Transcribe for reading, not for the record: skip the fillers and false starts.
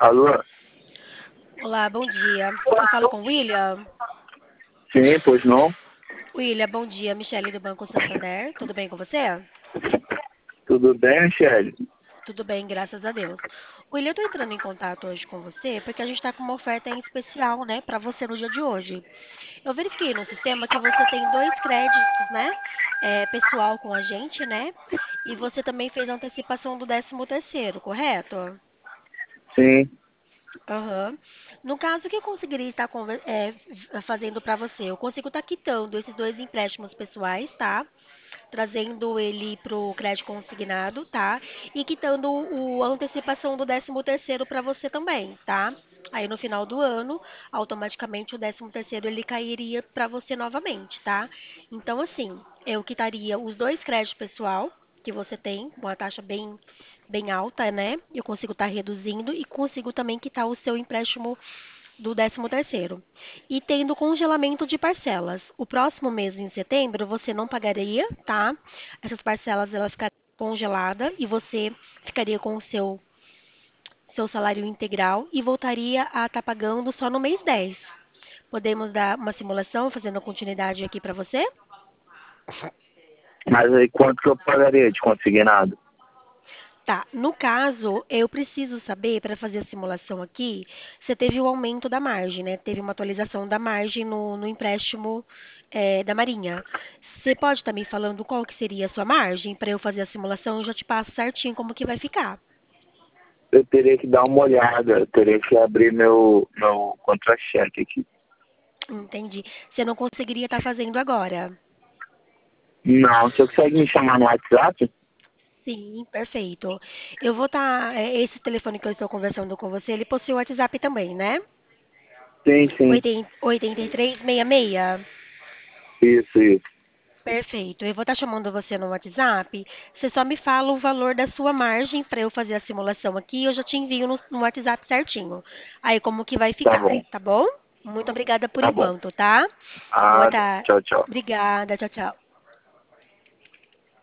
Alô? Olá, bom dia. Eu falo com o William. Sim, pois não? William, bom dia. Michele do Banco Santander. Tudo bem com você? Tudo bem, Michele? Tudo bem, graças a Deus. William, eu tô entrando em contato hoje com você porque a gente tá com uma oferta em especial, né, para você no dia de hoje. Eu verifiquei no sistema que você tem dois créditos, né, pessoal com a gente, né, e você também fez a antecipação do 13º, correto? Sim. Aham. No caso, o que eu conseguiria estar fazendo para você? Eu consigo estar quitando esses dois empréstimos pessoais, tá? Trazendo ele para o crédito consignado, tá? E quitando a antecipação do 13º para você também, tá? Aí no final do ano, automaticamente o 13º ele cairia para você novamente, tá? Então assim, eu quitaria os dois créditos pessoal que você tem, com a taxa bem alta, né? Eu consigo estar reduzindo e consigo também quitar o seu empréstimo do 13º. E tendo congelamento de parcelas. O próximo mês, em setembro, você não pagaria, tá? Essas parcelas elas ficariam congeladas e você ficaria com o seu salário integral e voltaria a estar pagando só no mês 10. Podemos dar uma simulação fazendo a continuidade aqui para você? Mas aí quanto que eu pagaria de consignado? Tá, no caso, eu preciso saber, para fazer a simulação aqui, você teve o aumento da margem, né? Teve uma atualização da margem no empréstimo, da Marinha. Você pode estar me falando qual que seria a sua margem para eu fazer a simulação e já te passo certinho como que vai ficar. Eu teria que dar uma olhada, eu teria que abrir meu contra-cheque aqui. Entendi. Você não conseguiria estar fazendo agora. Não, você consegue me chamar no WhatsApp? Sim, perfeito. Eu vou estar. Esse telefone que eu estou conversando com você, ele possui o WhatsApp também, né? Sim, sim. 8366. Isso. Perfeito. Eu vou estar chamando você no WhatsApp. Você só me fala o valor da sua margem para eu fazer a simulação aqui. Eu já te envio no WhatsApp certinho. Aí como que vai Tá ficar, bom, tá bom? Muito obrigada por tá bom. enquanto, tá? Boa Ah, tarde. tchau, tchau. Obrigada. Tchau, tchau.